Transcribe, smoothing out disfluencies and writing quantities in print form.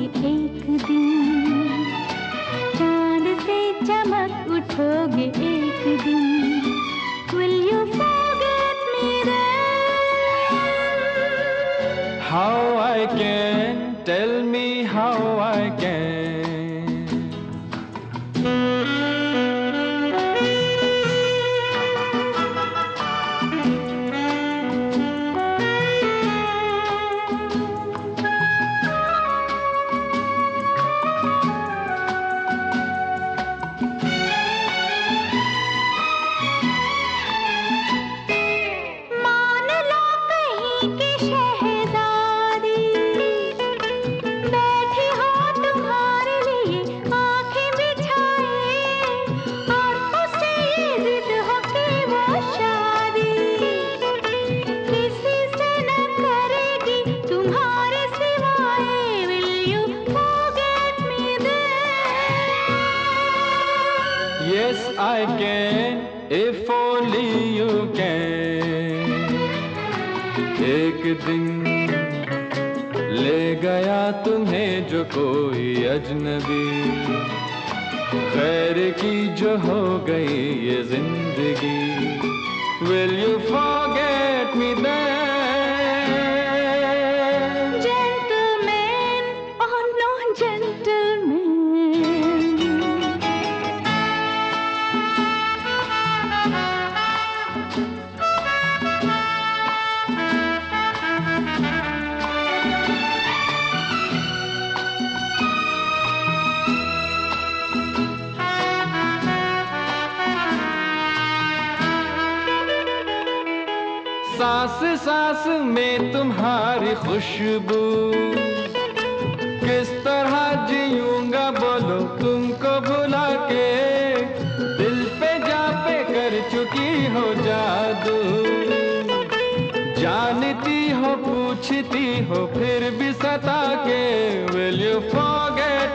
एक दिन, चांद से चमक उठोगे एक दिन। Will you forget me then? How I can, tell me how I can. मान लो कहीं की शहजादी, बैठी हो तुम्हारे लिए आंखें बिछाए, और उसे ये जिद हो कि वो शादी किसी से न करेगी तुम्हारे सिवाय। Will you forget me then? Yes, I can, if only you can. एक दिन ले गया तुम्हें जो कोई अजनबी, खैर की जो हो गई ये जिंदगी। Will you forget me then? Gentleman, oh no gentleman. सांस सांस में तुम्हारी खुशबू, किस तरह जीऊंगा बोलो तुमको भुला के। दिल पे जा पे कर चुकी हो जादू, जानती हो पूछती हो फिर भी सता के। Will you forget